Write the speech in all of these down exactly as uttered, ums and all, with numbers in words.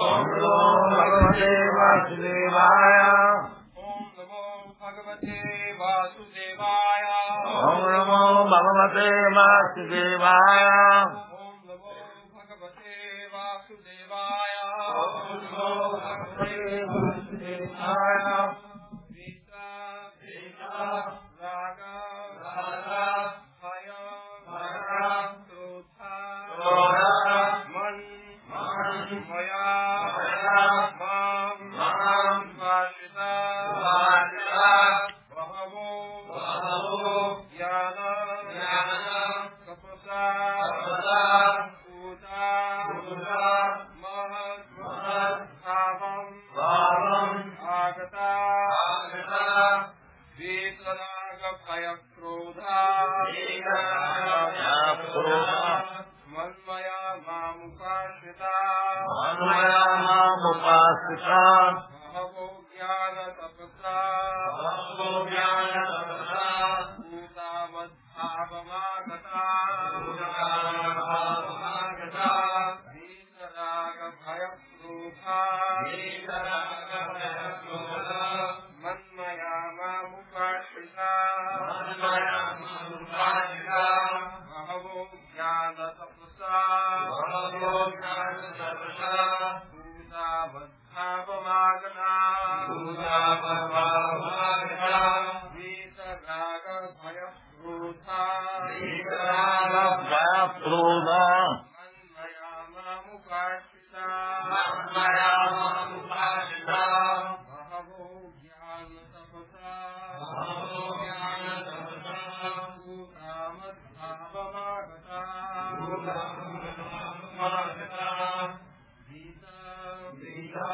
Om Namo Bhagavate Vasudevaya. Om Namo Bhagavate Vasudevaya. Om Namo Bhagavate Vasudevaya. Om Namo Bhagavate Vasudevaya. Om Namo Bhagavate Vasudevaya. Vita, Vita, Raga, Raga, Bhaya, Bhaya, Krodha, Krodha, Man, Man, Maya, Maya, Mam, Mam, Vashita, Vashita, Bahavo, Bahavo, Yana, Yana, Tapasa, Tapasa, Uta, Uta, Mahat, Mahat, Bhavam, Bhavam, Agata, Agata, Vitaraga Bhaya Krodha, Vita, Krodha, Manmaya Mamupashita, Manmaya Mamupasita, Bahavo Jnana Tapasa, Bahavo Jnana Tapasa, Bhutavadbhavamagata, Bhutavadbhavamagata, Vitaraga Bhaya Krodha, Vitaraga Bhaya Krodha, Manmaya Mamupashita, Manmaya Mamupasita, Bahavo Jnana Tapasa, Bahavo Jnana Tapasa, Bhutavadbhavamagata, Bhutavadbhavamagata, Vitaraga Bhaya Krodha, Vitaraga Bhaya Krodha, Manmaya Mamupashita, Manmaya Mamupasita, Bahavo Jnana Tapasa, Bahavo Jnana Tapasa, Bhutavadbhavamagata, Bhutavadbhavamagata, Vita, Vita,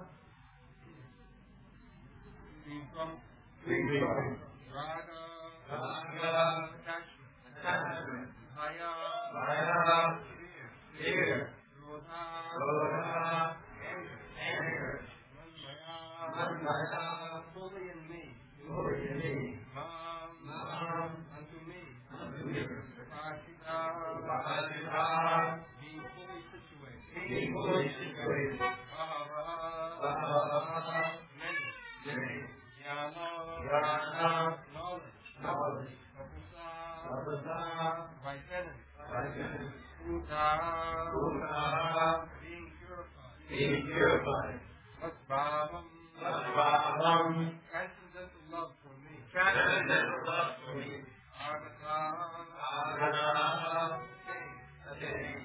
Vipam, Vita, Raga, Raga, Attachment, attachment, Bhaya, Bhaya, Fear, fear, Krodha, Krodha, Anger, anger, Manmaya, Manmaya, fully in me, glory in me, Mam, Mam, unto me, unto me, Prashita, Prasita, being fully situated, being fully situated, Bahava, Bhava, many, many, Jnana, Jnana, knowledge, knowledge, Tapasa, Tapasa, vitality, vitality, Uta, Krodha, being purified, being purified, Vasbhavam, Vasbhavam, transcendental love for me, transcendental love for me, Agata, Agata, attained. attained.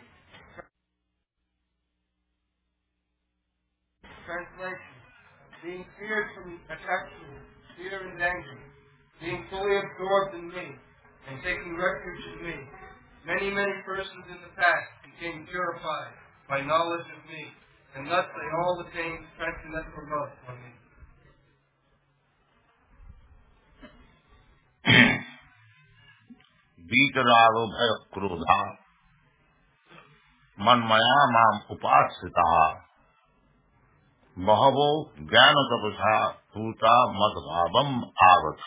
Translation: being feared from attachment, fear and anger, being fully absorbed in me, and taking refuge in me. Many, many persons in the past became purified by knowledge of me, and thus they all attained transcendental love for me. वीतरागो भय क्रोधा मनमया माम उपासिता बहवो ज्ञान तपसा भूता मदभावम आवत.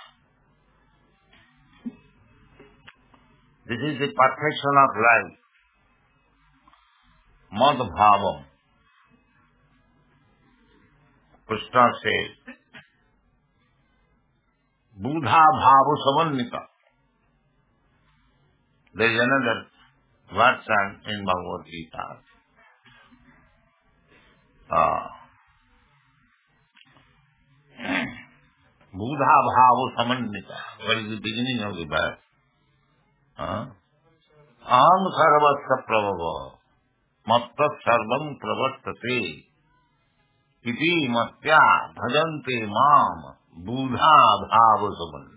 This is the perfection of life. Madbhavam. Krishna says, Buddha bhava samannita. There is another version in Bhagavad Gita. Uh, Buddha bhava samannita. What is the beginning of the verse? Uh, Aham sarvasya prabhava matta sarvam pravartate iti matya bhajante mam buddha bhava samannita.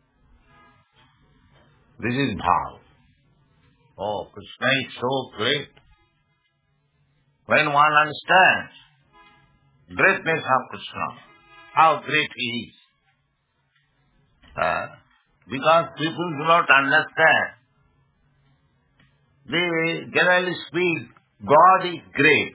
This is bhava. Oh, Krishna is so great. When one understands greatness of Krishna, how great he is. Uh, because people do not understand. They generally speak, God is great.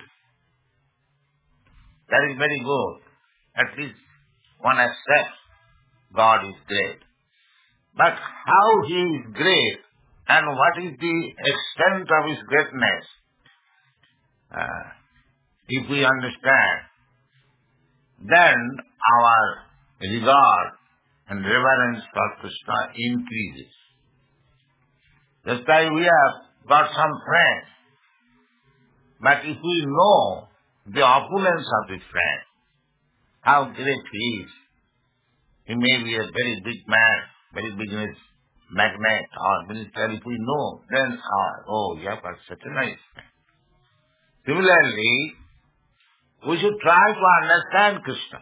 That is very good. At least one accepts God is great. But how he is great and what is the extent of his greatness, uh, if we understand, then our regard and reverence for Krishna increases. Just like we have got some friends, but if we know the opulence of this friend, how great he is, he may be a very big man, very business magnate or minister, if we know, then, uh, oh, you have got such a nice friend. Similarly, we should try to understand Krishna.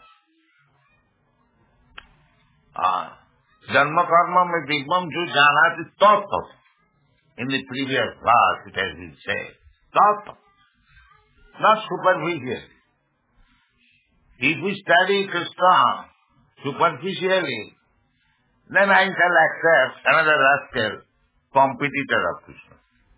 Ah, Janma karma me digbam ju janati tattva. In the previous class it has been said. Tattva. Not superficially. If we study Krishna superficially, then I shall accept another rascal, competitor of Krishna.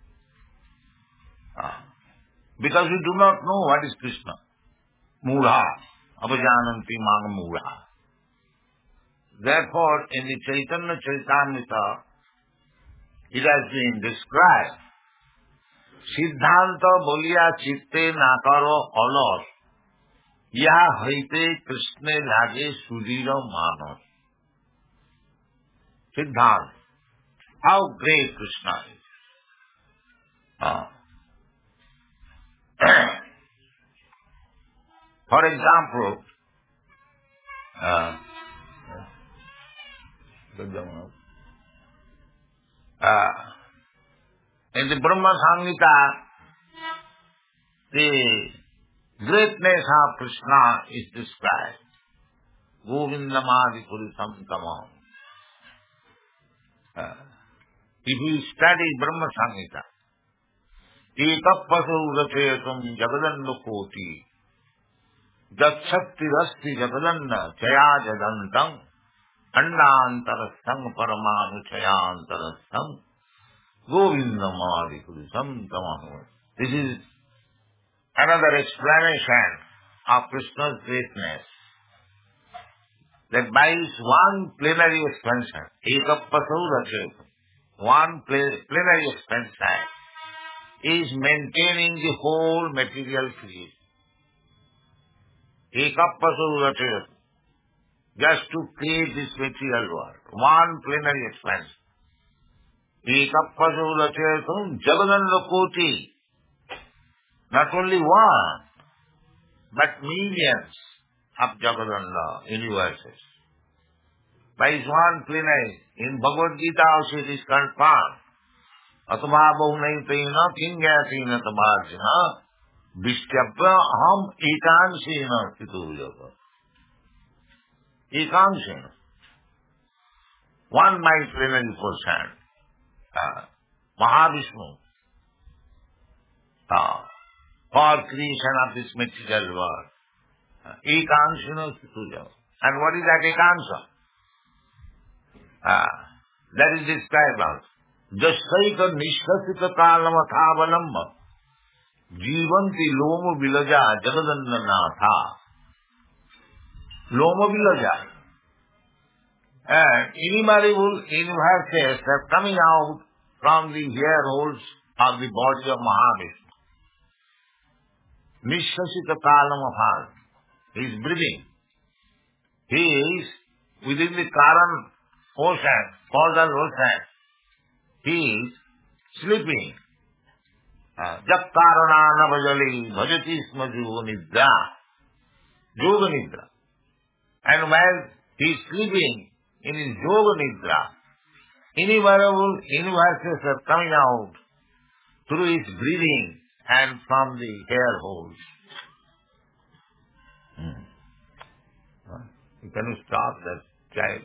Ah. Because we do not know what is Krishna. Mudha. Apajananti mang mudha. Therefore, in the Chaitanya Charitamrita, it has been described, Siddhanta bolia chitte nakaro olor, ya haite Krishna lage sudhira manos. Siddhanta. How great Krishna is. Ah. For example, uh, uh, in the Brahma Samhita, the greatness of Krishna is described. Govindamadi Purisam Tamam. Uh, if you study Brahma Samhita, Ekappasu rachetum jagadanna koti Jakshakti rasti jagadanna chaya jadantam Andantarastham paramanu chayantarastham Govindamadi Purisam Tamam. This is another explanation of Krishna's greatness. That by his one plenary expansion, Ekappasu rachetum, one plenary expansion, is maintaining the whole material creation. Ekappasu rachetum, just to create this material world. One plenary expansion. Ekappasu rachetum jagadanna koti. Not only one, but millions of jagadanna universes. By his one plenary, in Bhagavad Gita also it is confirmed. Atma bahunaytena kingyatena tamarjana vishyabha aham ekanshena stitujava. Ekanshena. One my plenary portion. Uh, Mahavishnu. Uh, for creation of this material world. Uh, ekanshena stitujava. And what is that ekansha? Uh, that is described as Jasaika nishkasita kalamathavalamba Jivanti loma vilaja jagadanna natha. Loma vilaja. And innumerable universes are coming out from the hair holes of the body of Mahavishnu. Nishkasita kalamathavalamba. He is breathing. He is within the Karan ocean, causal ocean. He is sleeping. Jap karana bhajali bhajati sma yoga nidra. Yoga nidra. And while he is sleeping in his yoga nidra, innumerable universes are coming out through his breathing and from the hair holes. Hmm. Can you stop that child?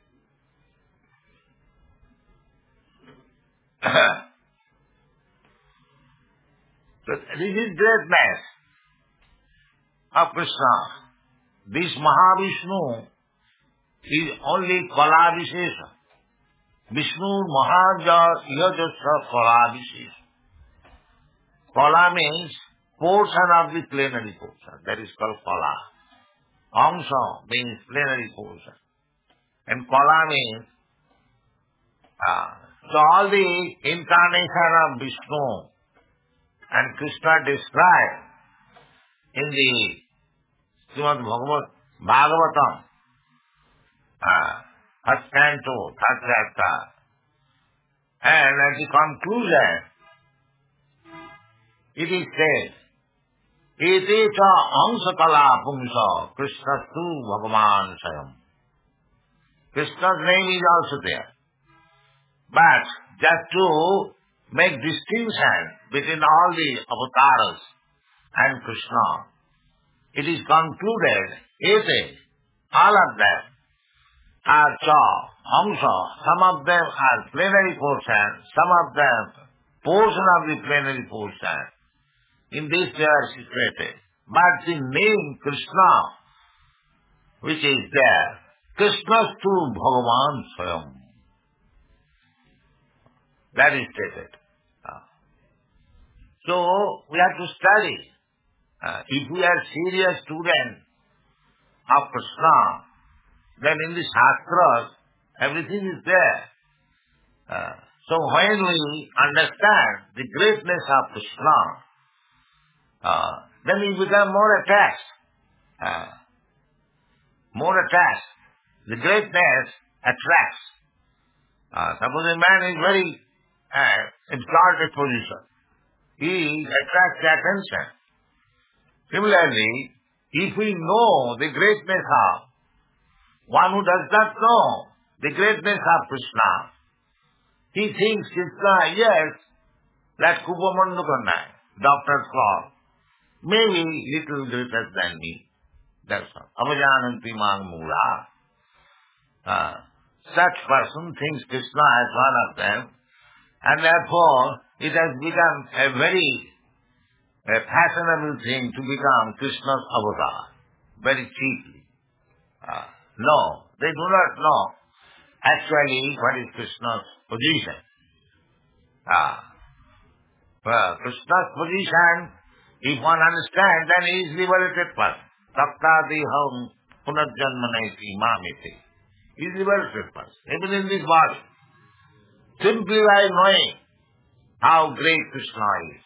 So this is greatness of Krishna. This Mahavishnu is only Kalabhishesha. Vishnu Mahaja Yajasa Kalabhishesha. Kala means portion of the plenary portion. That is called Kala. Amsa means plenary portion. And Kala means uh, so all the incarnation of Vishnu and Krishna described in the Srimad Bhagavad Bhagavatam, uh, first canto, third chapter, and at the conclusion, it is said, Ete cha amsakala pumsa Krishnastu Bhagavan Sayam. Krishna's name is also there. But just to make distinction between all the avatars and Krishna, it is concluded, Ete, all of them are cha, amsa, some of them are plenary portion, some of them portion of the plenary portion. In this they are situated. But the name Krishna, which is there, Krishnastu Bhagavan Swayam, that is stated. Uh, so, we have to study. Uh, if we are serious students of Krishna, then in the Shastras, everything is there. Uh, so, when we understand the greatness of Krishna, uh, then we become more attached. Uh, more attached. The greatness attracts. Uh, suppose a man is very uh, exalted position. He attracts the attention. Similarly, if we know the greatness of one who does not know the greatness of Krishna, he thinks Krishna, yes, like Kupamandukanai, doctor's call, maybe little greater than me. That's all. Avajananti mang mula. Uh, such person thinks Krishna as one of them, and therefore it has become a very a fashionable thing to become Krishna's avatar, very cheaply. Uh, no, they do not know actually what is Krishna's position. Uh, well, Krishna's position, if one understands, then he is liberated person. Taktadiham punarjanmanaiti mamiti. He is liberated person, even in this body. Simply by knowing how great Krishna is.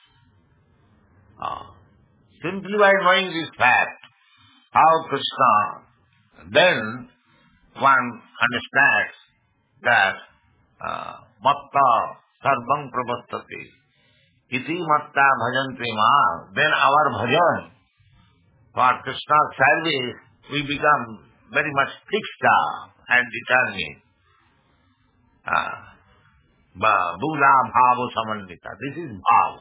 Uh, simply by knowing this fact, how Krishna, then one understands that matta sarvam prabhattati. Iti matta bhajante ma. Then our bhajan for Krishna's service, we become very much fixed and determined. Uh, Buddha bhava samandita. This is bhava.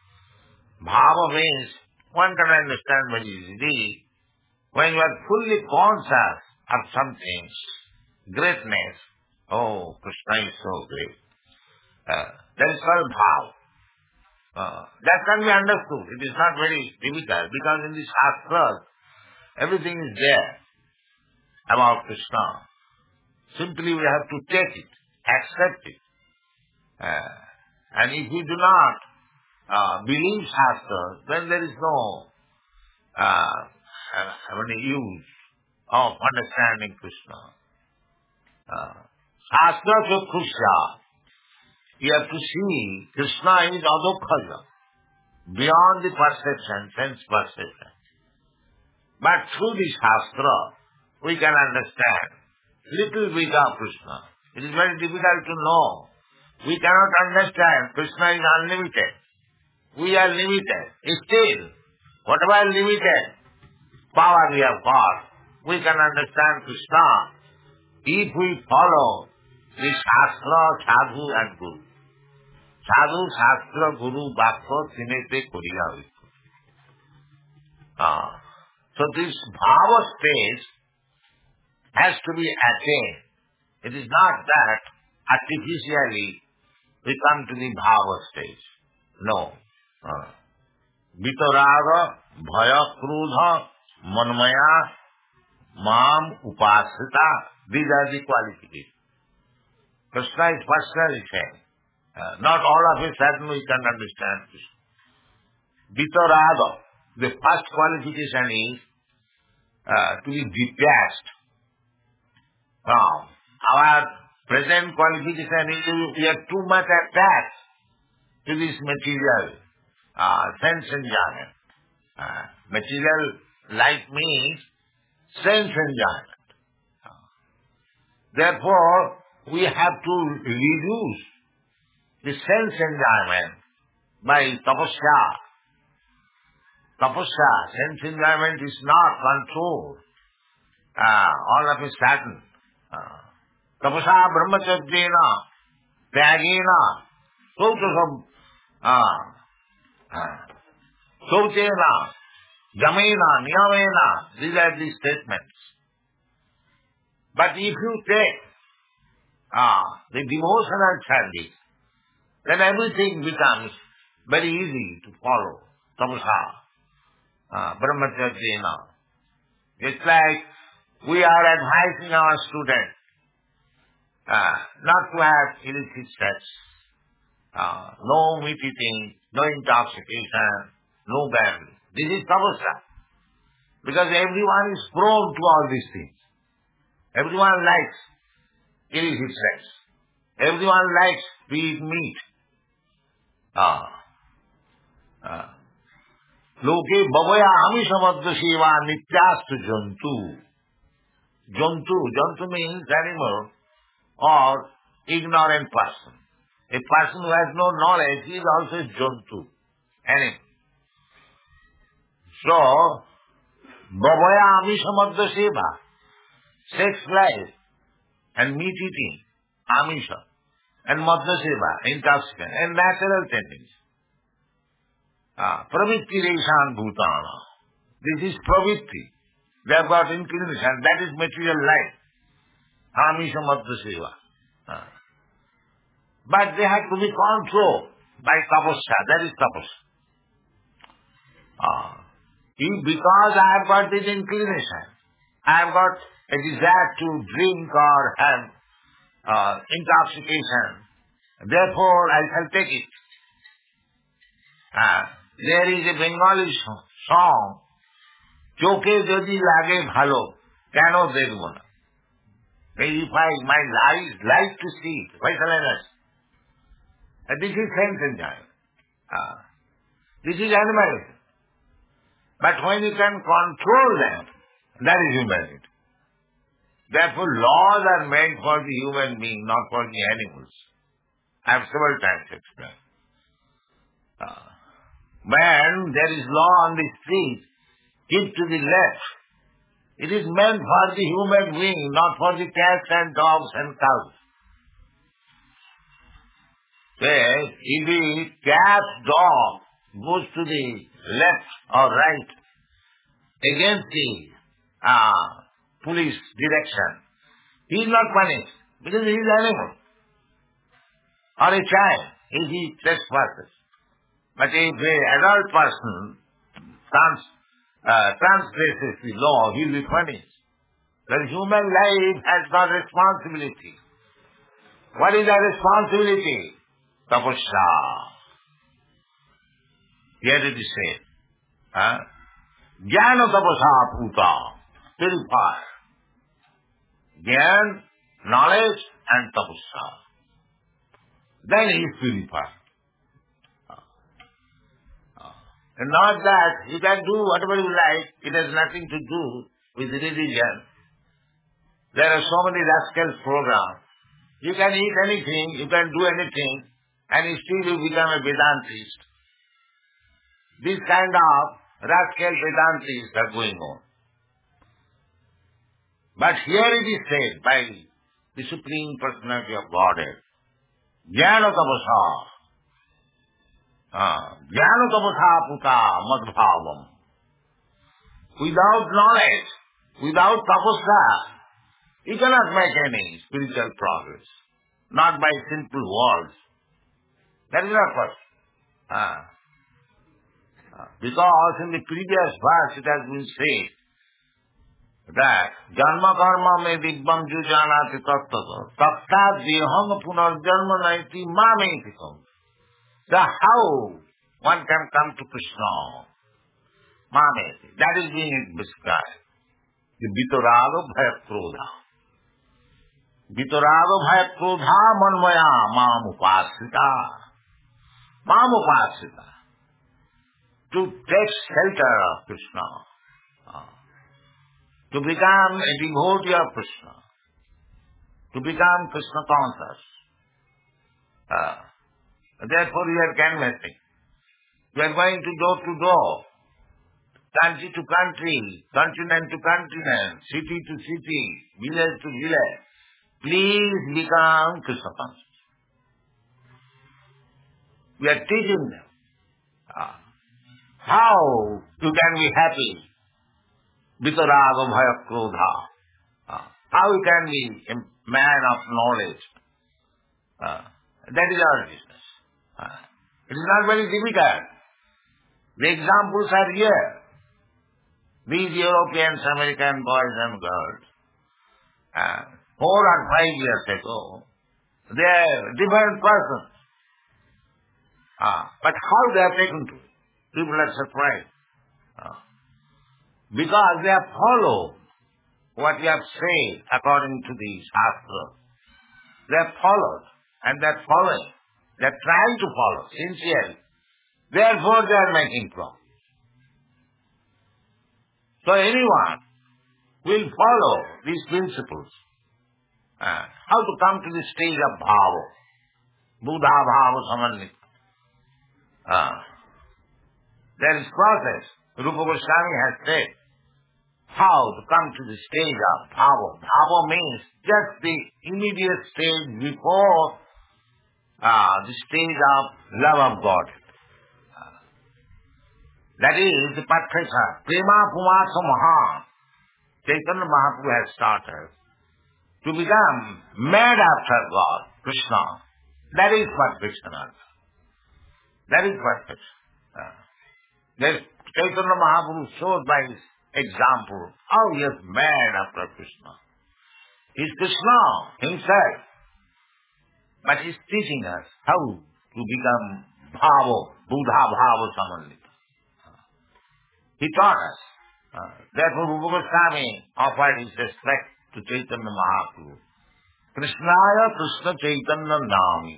Bhava means one can understand very easily. When you are fully conscious of something, greatness, oh, Krishna is so great. Uh, that is called bhava. Uh, that can be understood. It is not very difficult because in the Shastras, everything is there about Krishna. Simply we have to take it, accept it. Uh, and if we do not uh, believe Shastras, then there is no uh, any use of understanding Krishna. Uh, Shastra Chakhusya. You have to see Krishna is adokhaja, beyond the perception, sense perception. But through the Shastra, we can understand little bit of Krishna. It is very difficult to know. We cannot understand Krishna is unlimited. We are limited. Still, whatever limited power we have got, we can understand Krishna if we follow the Shastra, Sadhu and Guru. Sadhu, Shastra, Guru, Bhakta, Tinete, Kuriya. Ah. So this bhava stage has to be attained. It is not that artificially we come to the bhava stage. No. Ah. Vitaraga, bhaya, krudha, manmaya, mam, upasita. These are the qualifications. Krishna is personally saying. Uh, not all of a sudden we can understand Krishna. Vitaraga, the first qualification is uh, to be detached. Now, our present qualification is we are too much attached to this material uh, sense enjoyment. Uh, material life means sense enjoyment. Uh, therefore, we have to reduce the sense enjoyment by tapasya. Tapasya, sense enjoyment is not controlled uh, all of a sudden. Uh, tapasya brahmacharyena, tyagena, sautasam, uh, uh, sauchena, jamena, niyamena, these are the statements. But if you take uh, the devotional service, then everything becomes very easy to follow. Tapasa, uh, brahmacharyena. It's like we are advising our students uh, not to have illicit sex, uh, no meat eating, no intoxication, no gambling. This is tapasa. Because everyone is prone to all these things. Everyone likes illicit sex. Everyone likes to eat meat. Ah. Ah. Loke babaya amishamadya seva nityastu jantu. Jantu. Jantu means animal or ignorant person. A person who has no knowledge is also a jantu. Animal. So, babaya amishamadya seva, sex life and meat eating, amisha, and madya seva, intoxicant, and natural tendency. Ah, pravitti reshan bhutana. This is pravitti. They have got inclination. That is material life. Amisha madya seva. Ah. But they have to be controlled by tapasya. That is tapasya. Ah. If because I have got this inclination, I have got a desire to drink or have uh, intoxication, therefore I shall take it. Uh, there is a Bengali song, Choke Jodi Lage Bhalo, Kano Dekhbo Na. If I, my eyes like to see it, why shall I not? Uh, this is sense enjoyment. Uh, this is animalism. But when you can control them, that is humanity. Therefore, laws are meant for the human being, not for the animals. I have several times explained. Uh, when there is law on the street, keep to the left. It is meant for the human being, not for the cats and dogs and cows. Say, if the cat, dog goes to the left or right against the uh, police direction, he is not punished because he is an animal. Or a child, if he trespasses. But if an adult person trans, uh, transgresses the law, he will be punished. The human life has got responsibility. What is that responsibility? Tapasya. Here it is said. Huh? Jnana tapasa puta. Purify. Jnana, knowledge and tapasya. Then he is purified. And not that you can do whatever you like, it has nothing to do with religion. There are so many rascal programs. You can eat anything, you can do anything, and still you become a Vedantist. This kind of rascal Vedantis are going on. But here it is said by the Supreme Personality of Godhead, Jnana tapasa, Jnana tapasa puta madbhavam. Without knowledge, without tapasya, you cannot make any spiritual progress. Not by simple words. That is not possible. Ah. Because in the previous verse it has been said that Janma karma me dibbam jujanati tattva tattat deham punarjanma naiti mameti kam. So how one can come to Krishna? Mameti. That is being described. The vitorado bhaya krodha. Vitorado bhaya krodha manmaya mam upasita. Mam upasita. to take shelter of Krishna, uh, to become a devotee of Krishna, to become Krishna conscious. Uh, therefore we are canvassing. We are going to door to door, country to country, continent to continent, city to city, village to village. Please become Krishna conscious. We are teaching them uh, how you can be happy. Vitaraga bhaya krodha. Uh, how you can be a man of knowledge. Uh, that is our business. Uh, it is not very difficult. The examples are here. These Europeans, American boys and girls, uh, four or five years ago, they are different persons. Uh, but how they are taken to it? People are surprised. Uh, because they have followed what we have said according to the Shastra. They have followed and they are following. They are trying to follow sincerely. Therefore they are making progress. So anyone will follow these principles. Uh, how to come to the stage of bhava. Buddha bhava samannita. Uh, there is process. Rupa Goswami has said how to come to the stage of bhava. Bhava means just the immediate stage before uh, the stage of love of God. Uh, that is the perfection. Prema Pumasa Maha. Chaitanya Mahaprabhu has started to become mad after God, Krishna. That is perfection. That is perfection. Uh, there, Chaitanya Mahaprabhu showed by his example how he is mad after Krishna. He is Krishna himself. But he is teaching us how to become bhava, Buddha bhava samannita. He taught us. Uh, therefore Rupa Goswami offered his respect to Chaitanya Mahaprabhu. Krishnaya Krishna Chaitanya Nami.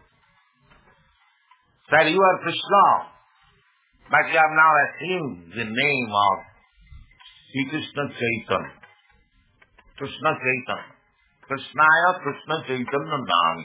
Sir, you are Krishna, but you have now assumed the name of Sri Krishna Chaitanya. Krishna Chaitanya. Krishnaya Krishna Chaitanya Nami.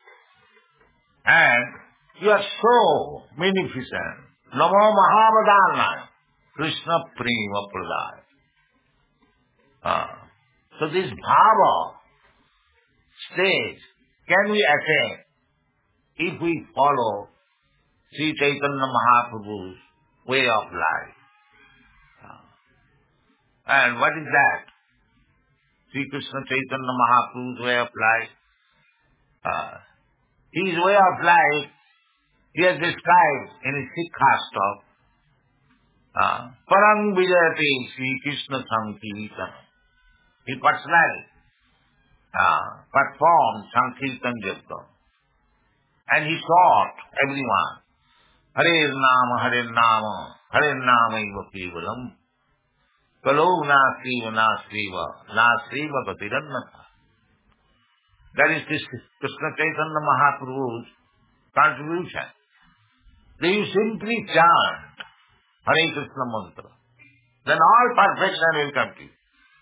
And you are so magnificent. Namo Mahavadana. Krishna Prema Pradaya. Uh, so this bhava stage can we attain if we follow Sri Chaitanya Mahaprabhu's way of life. Uh, and what is that? Sri Krishna Chaitanya Mahaprabhu's way of life. Uh, his way of life, he has described in his Sikhastra. Uh, Parang Vijayati Sri Krishna Sankirtan. He personally uh, performed Sankirtan Japa. And he taught everyone, Hare Nama, Hare Nama, Hare Nama Iva Kevalam, Kalo Nasriva Nasriva, Nasriva Gatirannata. That is this Krishna Chaitanya Mahaprabhu's contribution. They simply chant Hare Krishna mantra. Then all perfection will come to you.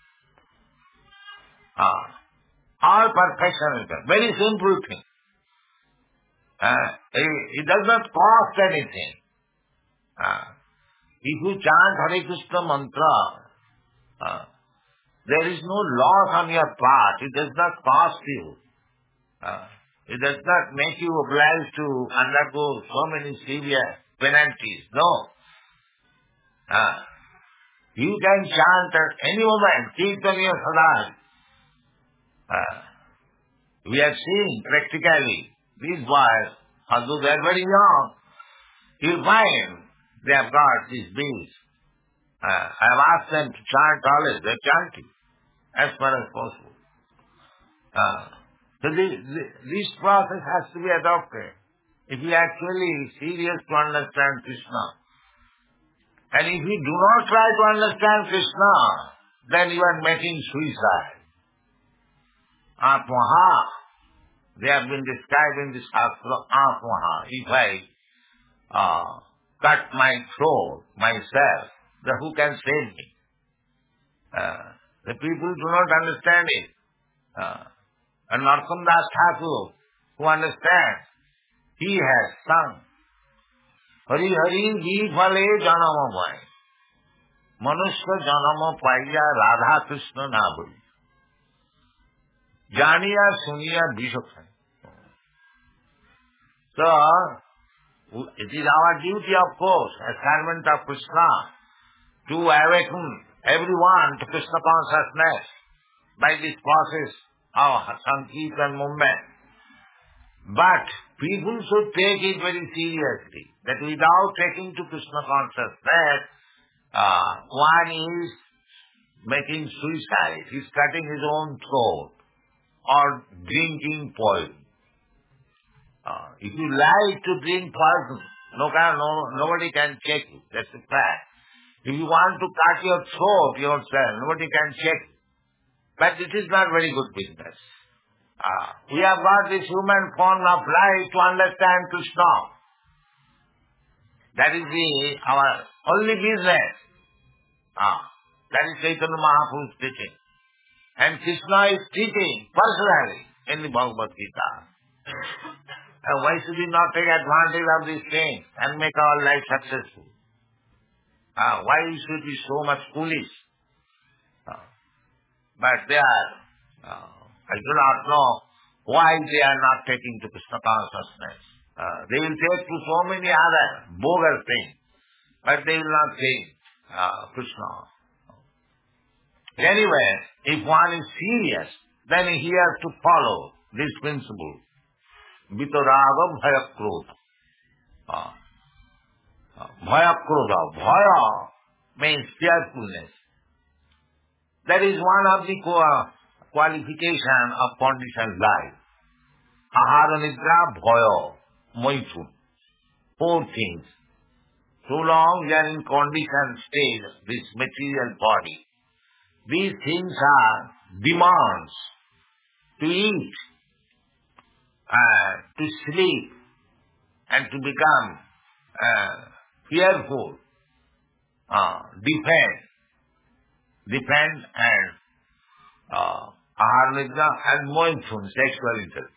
Ah, all perfection will come. Very simple thing. Uh, it, it does not cost anything. Uh, if you chant Hare Krishna mantra, uh, there is no loss on your part. It does not cost you. Uh, it does not make you obliged to undergo so many severe penalties. No. Uh, you can chant at any moment, Kirtaniya Sadai. Uh, we have seen practically these boys, although they are very young, you find they have got these beings. Uh, I have asked them to chant always. They are chanting as far as possible. Uh, so the, the, this process has to be adopted. If you are actually serious to understand Krishna, and if you do not try to understand Krishna, then you are making suicide. Atmaha. They have been described in the Shastra, Atmaha. If I uh, cut my throat myself, then who can save me? Uh, the people do not understand it. Uh, and Narottam Das Thakur, who understands, he has sung, Hari Hari ji phale janama pai, manushya janama paiya Radha Krishna na boli. Janiya suniya bishop. So, it is our duty, of course, as servant of Krishna, to awaken everyone to Krishna consciousness by this process of Sankirtan movement. But people should take it very seriously, that without taking to Krishna consciousness, uh, one is making suicide, he is cutting his own throat, or drinking poison. Uh, if you like to drink poison, no, no, nobody can check you. That's the fact. If you want to cut your throat yourself, nobody can check you. But it is not very good business. Uh, we have got this human form of life to understand Krishna. That is the, our only business. Uh, that is Chaitanya Mahaprabhu's teaching. And Krishna is teaching personally in the Bhagavad Gita. And why should we not take advantage of these things and make our life successful? Uh, why should we be so much foolish? Uh, but they are, uh, I do not know why they are not taking to Krishna consciousness. Uh, they will take to so many other bogus things, but they will not take uh, Krishna. Anyway, if one is serious, then he has to follow this principle. Vitaraga bhaya krodha. Uh, uh, bhaya krodha. Bhaya means fearfulness. That is one of the qualification of conditioned life. Ahara nidra bhaya maithun. Four things. So long we are in conditioned state, this material body, these things are demands to eat, uh, to sleep, and to become uh, fearful, uh, defend, defend and uh, aharnidra and mointhun, sexual intercourse.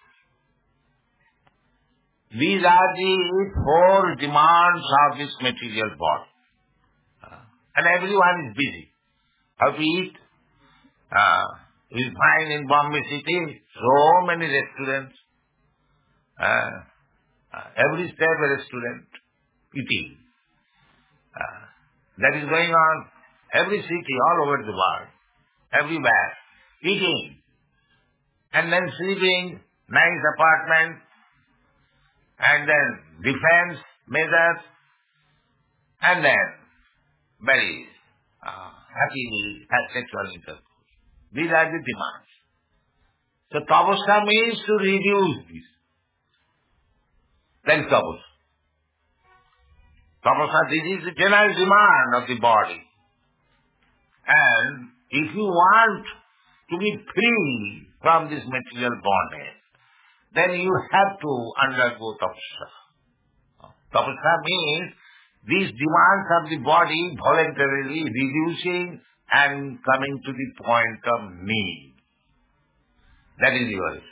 These are the four demands of this material body. Uh, and everyone is busy. How to eat? Uh, we find in Bombay city so many restaurants. Uh, uh, every step a restaurant eating. Uh, that is going on every city all over the world. Everywhere. Eating. And then sleeping, nice apartment, and then defense measures, and then very uh, happily have sexual intercourse. These are the demands. So tapasya means to reduce this. That is tapasya. Tapasya, this is the general demand of the body. And if you want to be free from this material bondage, then you have to undergo tapasya. Tapasya means these demands of the body voluntarily reducing and coming to the point of need. That is yours.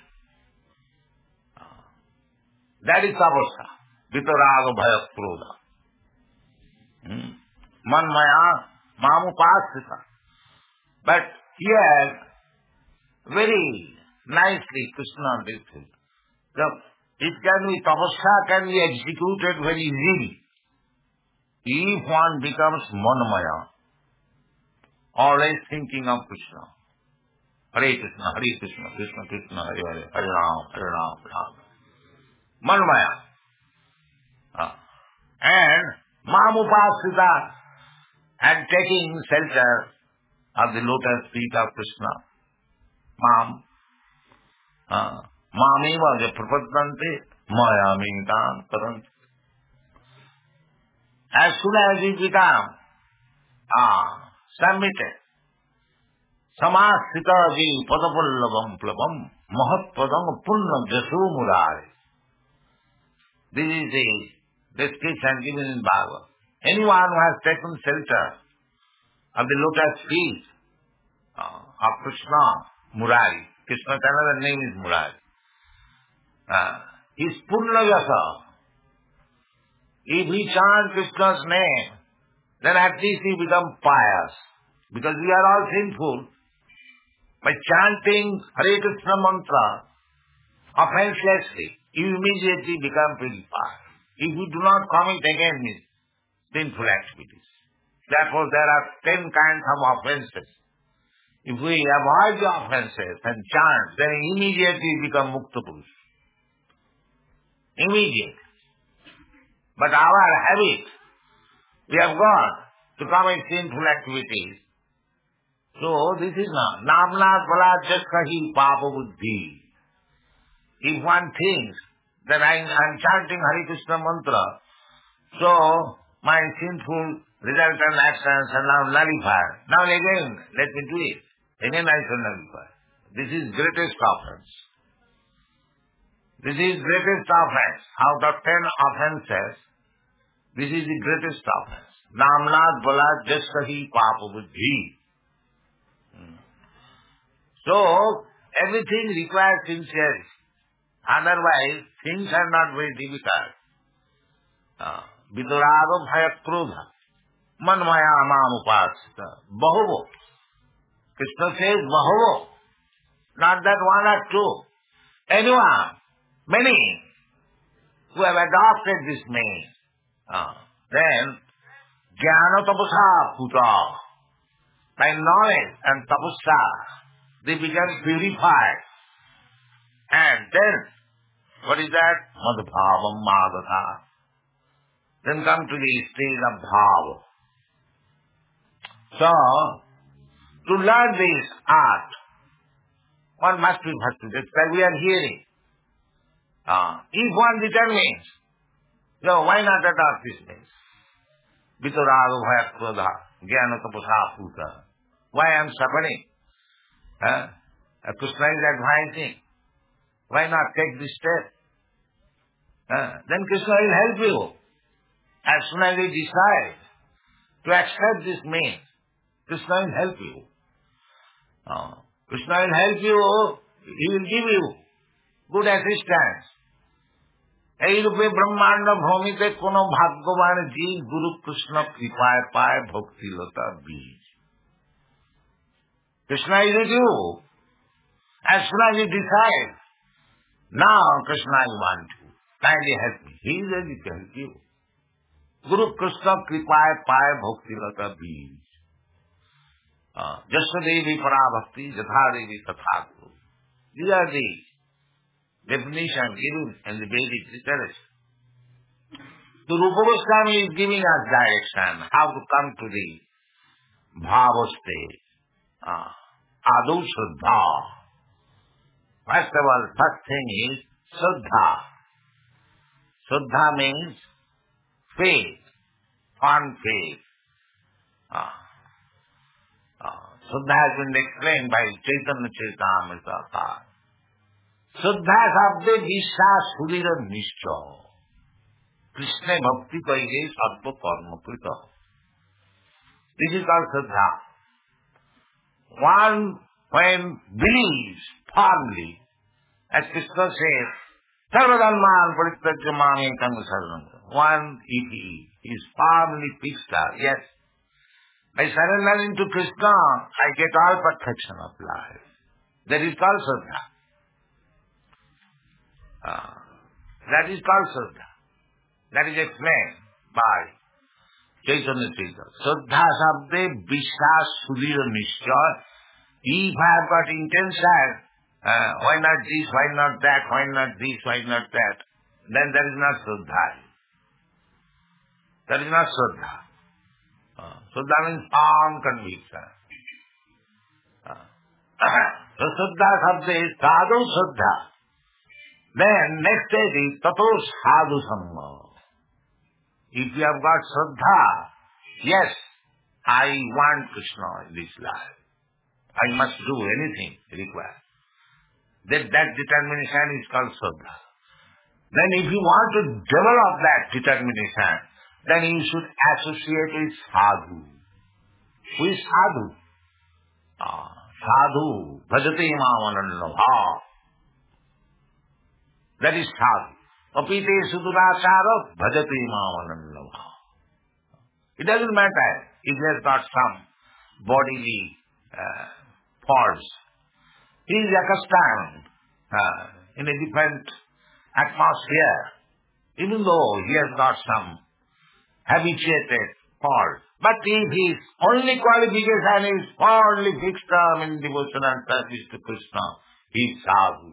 That is tapasya. Vitaraga bhaya krodha. Hmm. Manmaya mamupasita. But here, very nicely Krishna did it. So, it can be, tapasya can be executed very easily. If one becomes manmaya, always thinking of Krishna. Hare Krishna, Hare Krishna, Krishna Krishna, Hare Hare, Hare Ram, Hare Ram, Hare Ram. Manmaya. Uh, and mamupasita, and taking shelter of the lotus feet of Krishna. Mam. Uh, Mameva je prapadante, mayamitam tarant. As soon as you become ah, submitted, samasthita ji padapallavam plabam mahatpadam punna jasu murare. This is the description given in Bhagavad. Anyone who has taken shelter of the lotus feet uh, of Krishna, Murari. Krishna's another name is Murari. Uh, is Purna Yasa. If we chant Krishna's name, then at least we become pious. Because we are all sinful. By chanting Hare Krishna mantra offenselessly, you immediately become purified. If you do not commit again with sinful activities. Therefore there are ten kinds of offenses. If we avoid the offenses and chant, then immediately we become Mukta Purusha. Immediately. But our habit, we have got to commit sinful activities. So this is not. Namnat Bala Jaskahi Papa Buddhi. If one thinks that I am chanting Hare Krishna mantra, so my sinful resultant actions are now nullified. Now again, let me do it. Again I shall nullify. This is greatest offense. This is greatest offense. Out of ten offenses, this is the greatest offense. Namnat Bala Jaskahi Papa Buddhi. So, everything requires sincerity. Otherwise, things are not very difficult. Vidurāva bhaya krodha. Manmaya mam upasita. Bahuvo. Krishna says bahuvo. Not that one or two. Anyone, many, who have adopted this name, uh, then, jnana tapasa puta. By knowledge and tapasa, they become purified. And then, what is that? Madhbhavam madhata. Then come to the stage of bhava. So, to learn this art, one must be bhakti. That's why we are hearing. Uh, if one determines, so why not adopt this name? Viturāga bhaya krodha, jnana tapasa puta. Why I am suffering? Huh? Krishna is advising. Why not take this step? Huh? Then Krishna will help you. As soon as you decide to accept this means, Krishna will help you. Uh, Krishna will help you. He will give you good assistance. এই রূপে ব্রহ্মাণ্ড ভ্রমিতে কোন ভাগ্যবান জীব গুরু কৃষ্ণ কৃপায় পায় ভক্তিলতা বীজ. Krishna is with you. As soon as you decide, now Krishna I want you, kindly help me. He is ready to help you. Guru Krishna kripaya paya bhakti lata beej. Jasya devi para bhakti, jatha devi tatha guru. These are the definitions given in the Vedic literature. So Rupa Goswami is giving us direction how to come to the bhava stage. Uh, Adu Shraddha. First of all, first thing is Shraddha. Shraddha means faith, firm faith. Uh, uh, Shraddha has been explained by Chaitanya Charitamrita. Shraddha sabde vishwas surira nishcha. Krishna bhakti kaige sarva karma krita. This is called Shraddha. One, when believes firmly, as Krishna says, Sarvadharman parityajya mam ekam saranam. One, if he is firmly fixed up, yes, by surrendering to Krishna, I get all perfection of life. That is called Shraddha. Uh, that is called Shraddha. That is explained by Chaitanya Charitamrita. Shraddha sabde vishwas surira nishcha. If I have got intention, uh, why not this, why not that, why not this, why not that, then that is not Shraddha. That is not Shraddha. Uh, Shraddha means firm conviction. Uh, so Shraddha sabde is sadhu Shraddha. Then next stage is tato sadhu samma. If you have got Shraddha, yes, I want Krishna in this life. I must do anything required. That, that determination is called Shraddha. Then if you want to develop that determination, then you should associate with sadhu. Who is sadhu? Ah, sadhu, bhajate mamanannabha. That is sadhu. Apite sudurachara, bhajate mamanannabha. It doesn't matter if he has got some bodily uh, faults. He is accustomed uh, in a different atmosphere, even though he has got some habituated fault. But if his only qualification is only fixed term in devotion and service to Krishna, he is sadhu.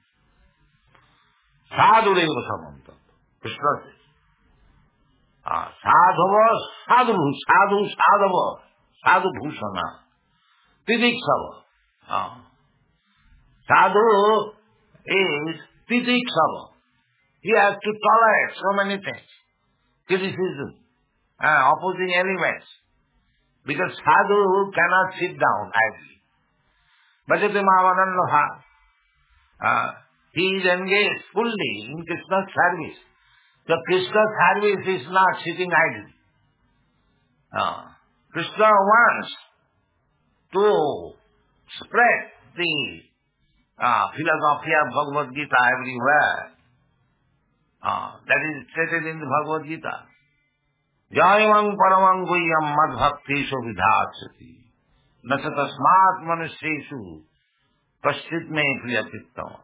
Sadhu deva samanta. Krishna says. Ah, sadhava, sadhu, sadhu, sadhava, sadhu bhushana, tidiksava. Ah. Sadhu is tidiksava. He has to tolerate so many things. Criticism, uh, opposing elements. Because sadhu cannot sit down idly. Bhajate mamanannabha. Uh, he is engaged fully in Krishna's service. So Krishna's service is not sitting idly. Uh, Krishna wants to spread the uh, philosophy of Bhagavad Gita everywhere. Uh, that is stated in the Bhagavad Gita. Jayamang paramang guhyam madbhakteshu vidhasati. Nasa tasmat manusheshu paschit me priyachittam.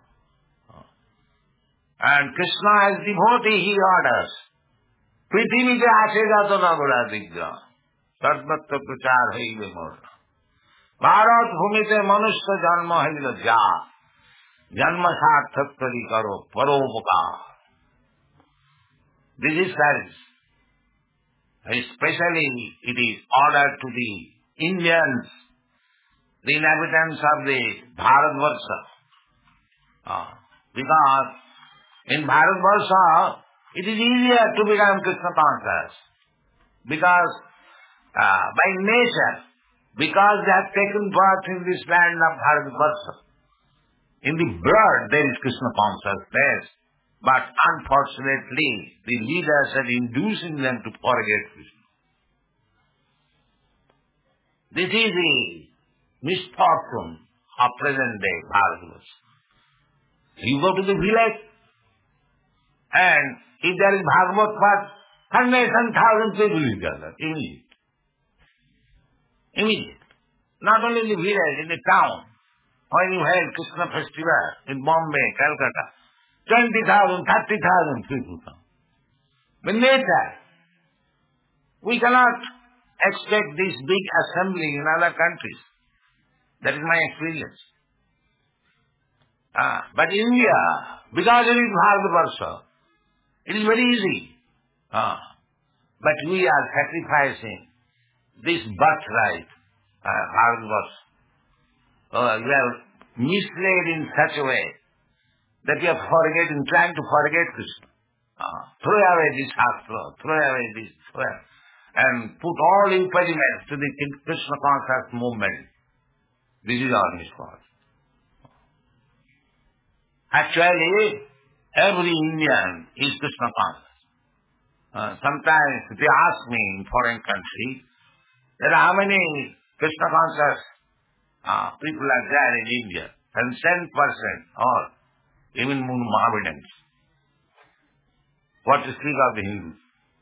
And Krishna as devotee, he orders. Prithvi ke aasega to na bada digga. Sarvatra prachar haive morna. Bharat bhumite manushya janma haila ja. Janma sarthak kari karo paropakar. This is service. Especially it is ordered to the Indians, the inhabitants of the Bharatvarsha. Uh, because in Bharatvarsha, it is easier to become Krishna conscious. Because uh, by nature, because they have taken birth in this land of Bharatvarsha, in the blood there is Krishna consciousness. But unfortunately, the leaders are inducing them to forget Krishna. This is the misfortune of present day Bharatvarsha. You go to the village, and if there is Bhagavad Path, hundreds and thousands people will gather, immediate. Immediate. Not only in the village, in the town. When you had Krishna festival in Bombay, Calcutta, twenty thousand, thirty thousand people come. But later, we cannot expect this big assembly in other countries. That is my experience. Ah, but India, because it is Bharatvarsha, it is very easy. Ah, but we are sacrificing this birthright, uh, Bharatvarsha. Uh, we are misled in such a way that we are forgetting, trying to forget Krishna. Uh, throw away this Shastra, throw away this, throw away, and put all impediments to the Krishna conscious movement. This is our misfortune. Actually, every Indian is Krishna conscious. Uh, sometimes they ask me in foreign countries that how many Krishna conscious uh, people are there in India, and ten percent or even more Mohammedans. What to speak of the Hindus?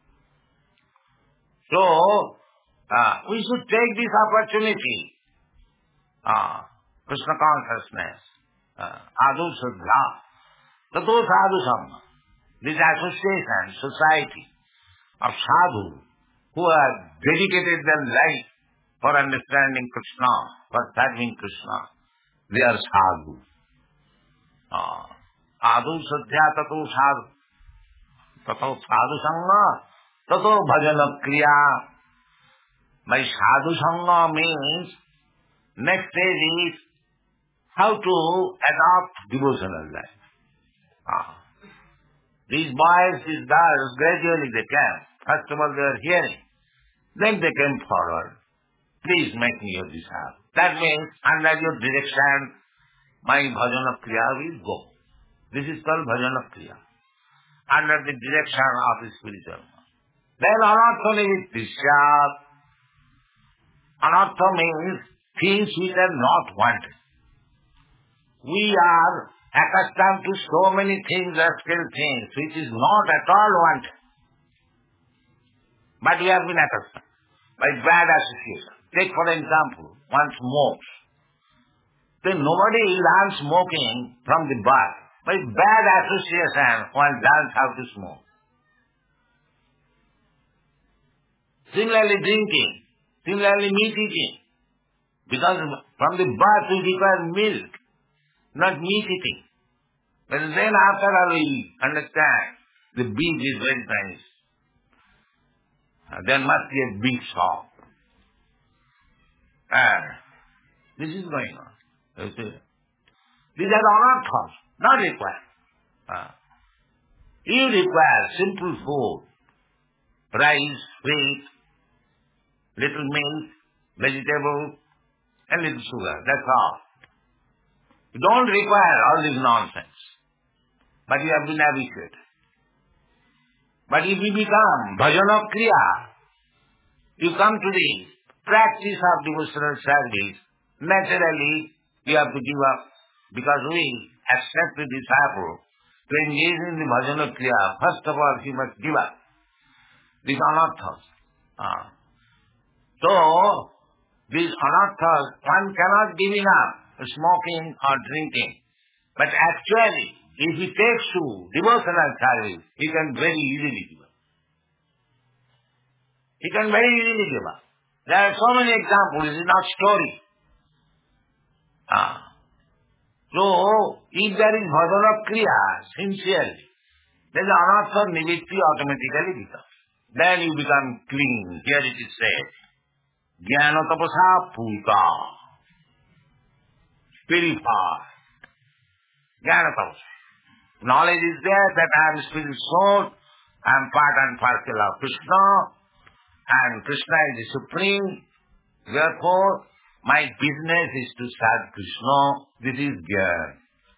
So, uh, we should take this opportunity, uh, Krishna consciousness, uh, Adu Siddha, Tato Sadhu Sangha, this association, society of sadhu who have dedicated their life for understanding Krishna, for serving Krishna, they are sadhu. Uh, Adu Siddha Tato Sadhu. Tato sadhu sangha, tato bhajana kriya. By sadhu sangha means next stage is how to adopt devotional life. Ah. These boys, these girls, gradually they came. First of all they are hearing. Then they came forward. Please make me your disciple. That means under your direction, my bhajana kriya will go. This is called bhajana kriya. under the direction of the spiritual one. Then anartha nivrittisya. Anartha means things which are not wanted. We are accustomed to so many things, rascal things, which is not at all wanted. But we have been accustomed by bad association. Take for example, one smokes. Then nobody learns smoking from the birth. By bad association, one learns how to smoke. Similarly drinking, similarly meat eating. Because from the birth we require milk, not meat eating. But then after all we understand the beef is very nice. There must be a big shop. And this is going on. You see? These are anarthas, not required. Uh, you require simple food, rice, wheat, little milk, vegetable, and little sugar. That's all. You don't require all this nonsense. But you have been habituated. But if you become bhajana kriya, you come to the practice of devotional service, naturally you have to give up. Because we accept the disciple to engage in the bhajana kriya, first of all he must give up. These anarthas. Ah. So, these anarthas, one cannot give it up, smoking or drinking. But actually, if he takes to devotional service, he can very easily give up. He can very easily give up. There are so many examples, it is not story. Ah. So, if there is bhajana kriya, sincerely, then the anartha nivritti automatically becomes. Then you become clean. Here it is said, jnana tapasa purita, purified. Jnana tapasa. Knowledge is there that I am spirit soul, I am part and parcel of Krishna, and Krishna is the supreme. Therefore, my business is to serve Krishna. This is Gyan.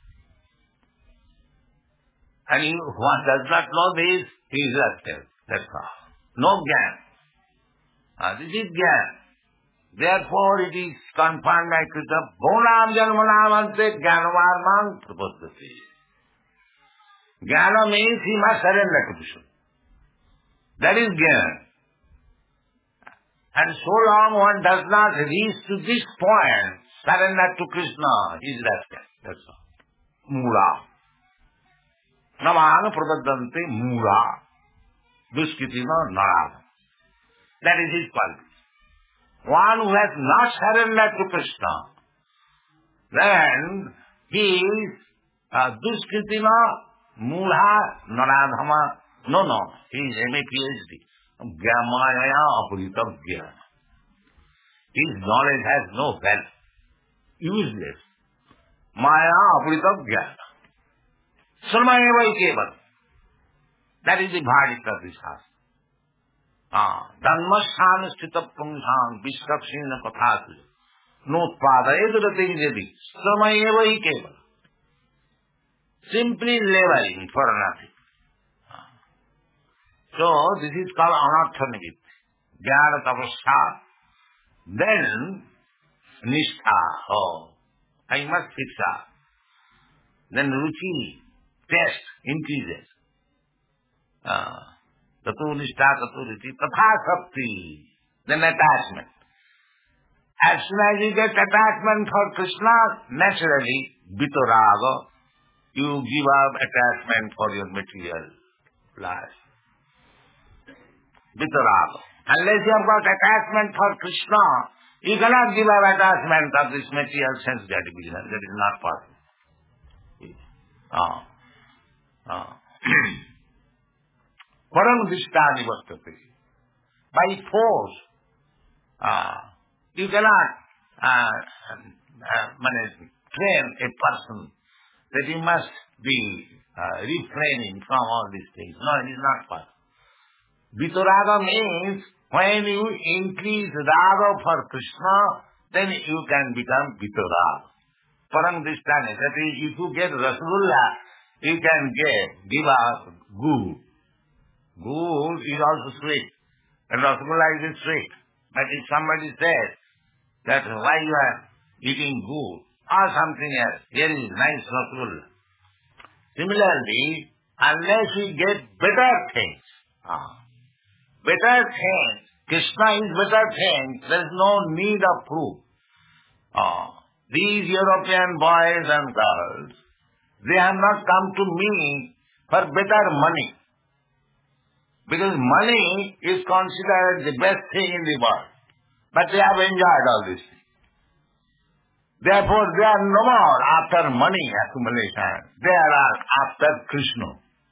And if one does not know this, he is rascal. That's all. No Gyan. Ah, this is Gyan. Therefore, it is confirmed by Krishna, Bhonam Janmanamante Gyanavarman Prapaddati. Jnana means he must surrender to Krishna. That is Jnana. And so long one does not reach to this point, surrender to Krishna, he is rascal. That's all. Mula. Namana pradaddante mula. Duskitina narada. That is his quality. One who has not surrendered to Krishna, then he is uh, duskitina mula naradhama. No, no. He is M A P H D. Gyamaya apurita gyana. His knowledge has no value. Useless. Maya apurita gyana. Sarmayeva keval. That is the verdict of this house. Ah, dhanmasthana sthita pungshan vishvakshina kathatu. Notpada edurati jadi. Sarmayeva keval. Simply laboring for nothing. So, this is called anartha nivritti. Jnana tapasya. Then, nishtha. Oh, I must fix up. Then ruchi, taste, increases. Tatu nishtha, tatu ruchi, tatha sakti. Then attachment. As soon as you get attachment for Krishna, naturally, vitoraga, you give up attachment for your material life. Vitaraga. Unless you have got attachment for Krishna, you cannot give up attachment of this material sense gratification. That is not possible. Ah. Ah. Param dishtani vastate. By force, ah, you cannot uh, uh, train a person that he must be uh, refraining from all these things. No, it is not possible. Vitaraga means when you increase raga for Krishna, then you can become vitaraga. Param dishtani. That is, if you get rasgulla, you can get, give us good. Good is also sweet. And Rasgulla is sweet. But if somebody says that why you are eating good or something else, here is nice Rasgulla. Similarly, unless we get better things, ah, better things, Krishna is better things, there is no need of proof. Ah, these European boys and girls, they have not come to me for better money. Because money is considered the best thing in the world. But they have enjoyed all this. Therefore, they are no more after money accumulation. They are after Krishna.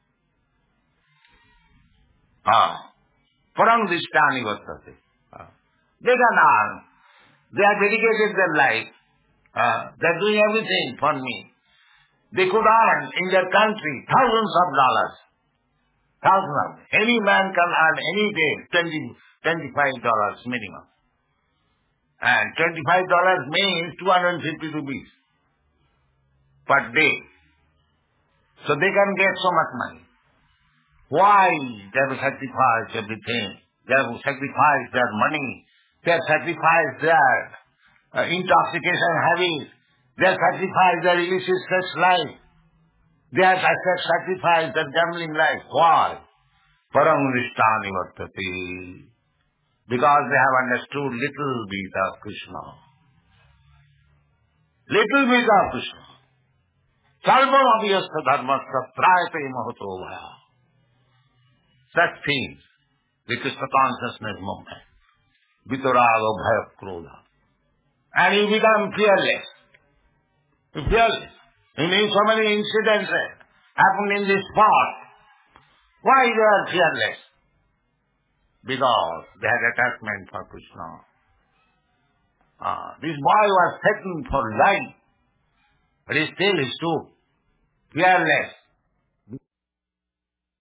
Ah. Parangdishtani vartate. Ah. They can earn. They have dedicated their life. Ah. They are doing everything for me. They could earn in their country thousands of dollars. Thousands of. Any man can earn any day twenty, twenty-five dollars minimum. And twenty-five dollars means two hundred fifty rupees per day. So they can get so much money. Why? They have sacrificed everything. They have sacrificed their money. They have sacrificed their uh, intoxication habits. They have sacrificed their illicit sex life. They have sacrificed their gambling life. Why? Paramrishtani vartate. Because they have understood little bit of Krishna. Little bit of Krishna. Sarvam abhyasta dharmastha prayate mahato bhaya. Such things, the Krishna consciousness movement. Vitaraga bhaya krodha. And you become fearless. Fearless. You mean so many incidents happen in this spot. Why they are fearless? Because they had attachment for Krishna. Ah, this boy was taken for life, but he still is too fearless.